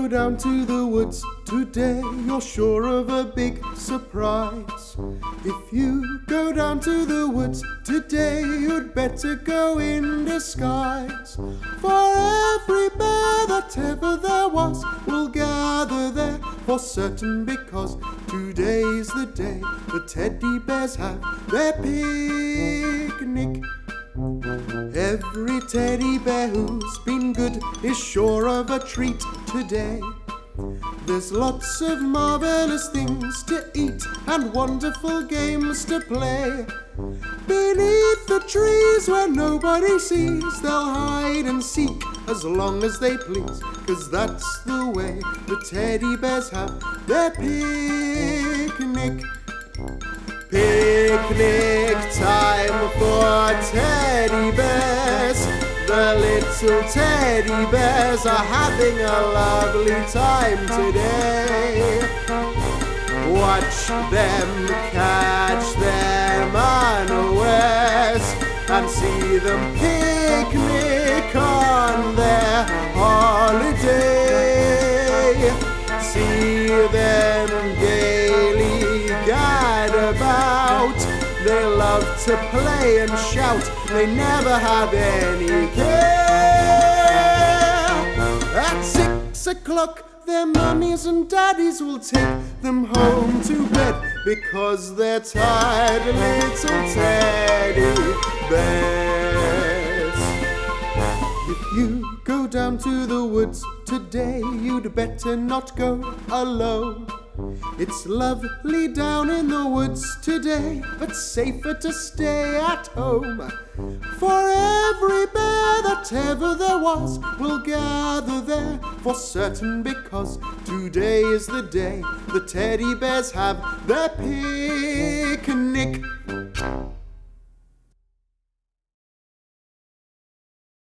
go down to the woods today, you're sure of a big surprise. If you go down to the woods today, you'd better go in disguise. For every bear that ever there was will gather there for certain, because today's the day the teddy bears have their picnic. Every teddy bear who's been good is sure of a treat today. There's lots of marvelous things to eat and wonderful games to play. Beneath the trees where nobody sees, they'll hide and seek as long as they please, 'cause that's the way the teddy bears have their picnic. Picnic time for teddy bears. The little teddy bears are having a lovely time today. Watch them catch them unawares and see them picnic on their holiday. See them gaily gad about. They love to play and shout. They never have any care. At 6 o'clock, their mummies and daddies will take them home to bed, because they're tired little teddy bears. If you go down to the woods today, you'd better not go alone. It's lovely down in the woods today, but safer to stay at home. For every bear that ever there was will gather there for certain, because today is the day the teddy bears have their picnic.